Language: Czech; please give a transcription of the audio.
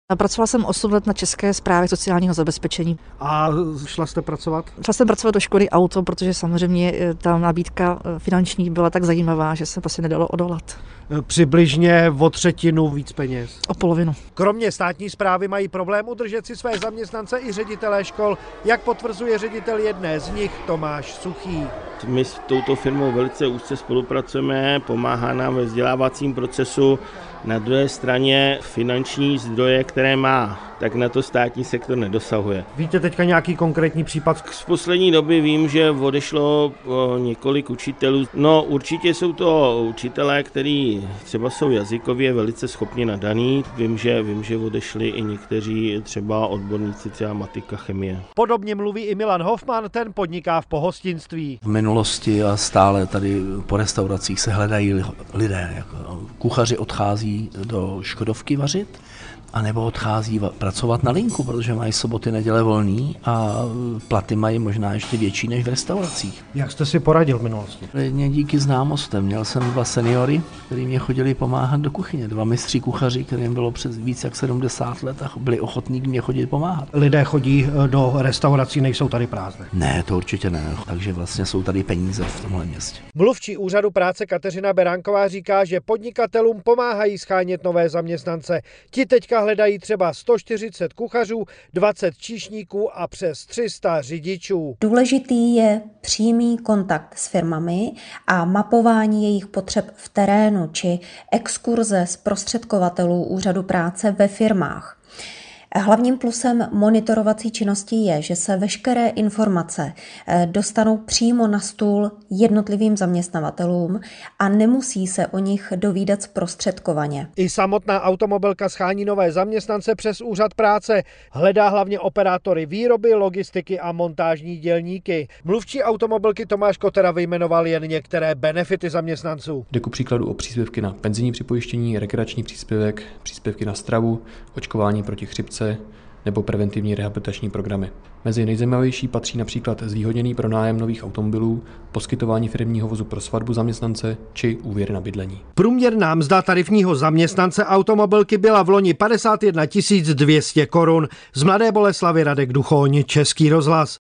Pracovala jsem 8 let na České správě sociálního zabezpečení. A šla jste pracovat? Šla jsem pracovat do Škody Auto, protože samozřejmě ta nabídka finanční byla tak zajímavá, že se prostě nedalo odolat. Přibližně o třetinu víc peněz. O polovinu. Kromě státní správy mají problém udržet si své zaměstnance i ředitelé škol, jak potvrzuje ředitel jedné z nich Tomáš Suchý. My s touto firmou velice úzce spolupracujeme, pomáhá nám ve vzdělávacím procesu. Na druhé straně finanční zdroje, které má, tak na to státní sektor nedosahuje. Víte teďka nějaký konkrétní případ? Z poslední doby vím, že odešlo několik učitelů. No určitě jsou to učitelé, kteří třeba jsou jazykově velice schopně nadaný. Vím, že odešli i někteří třeba odborníci, třeba matika, chemie. Podobně mluví i Milan Hofman, ten podniká v pohostinství. V minulosti a stále tady po restauracích se hledají lidé. Jako kuchaři odchází do Škodovky vařit, anebo odchází pracovat na linku, protože mají soboty, neděle volný a platy mají možná ještě větší než v restauracích. Jak jste si poradil v minulosti? Jedně díky známostem. Měl jsem 2 seniory, kteří mě chodili pomáhat do kuchyně. 2 mistří kuchaři, kterým bylo přes víc jak 70 let a byli ochotní mě chodit pomáhat. Lidé chodí do restaurací, nejsou tady prázdné? Ne, to určitě ne. Takže vlastně jsou tady peníze v tomhle městě. Mluvčí úřadu práce Kateřina Beránková říká, že podnikatelům pomáhají schánět nové zaměstnance. Ti teďka hledají třeba 140 kuchařů, 20 číšníků a přes 300 řidičů. Důležitý je přímý kontakt s firmami a mapování jejich potřeb v terénu či exkurze zprostředkovatelů úřadu práce ve firmách. Hlavním plusem monitorovací činnosti je, že se veškeré informace dostanou přímo na stůl jednotlivým zaměstnavatelům a nemusí se o nich dovídat zprostředkovaně. I samotná automobilka schání nové zaměstnance přes úřad práce. Hledá hlavně operátory výroby, logistiky a montážní dělníky. Mluvčí automobilky Tomáš Kotera vyjmenoval jen některé benefity zaměstnanců. Jde ku příkladu o příspěvky na penzijní připojištění, rekreační příspěvek, příspěvky na stravu, očkování proti chřipce nebo preventivní rehabilitační programy. Mezi nejzajímavější patří například zvýhodněný pronájem nových automobilů, poskytování firemního vozu pro svatbu zaměstnance či úvěry na bydlení. Průměrná mzda tarifního zaměstnance automobilky byla v loni 51 200 korun. Z Mladé Boleslavi Radek Duchoň, Český rozhlas.